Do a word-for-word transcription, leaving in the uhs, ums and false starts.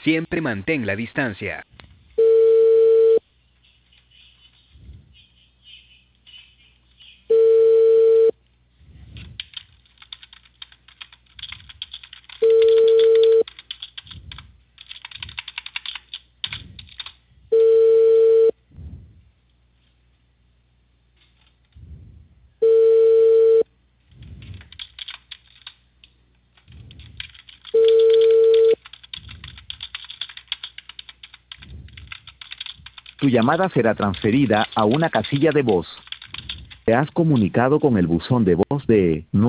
Siempre mantén la distancia. Tu llamada será transferida a una casilla de voz. Te has comunicado con el buzón de voz de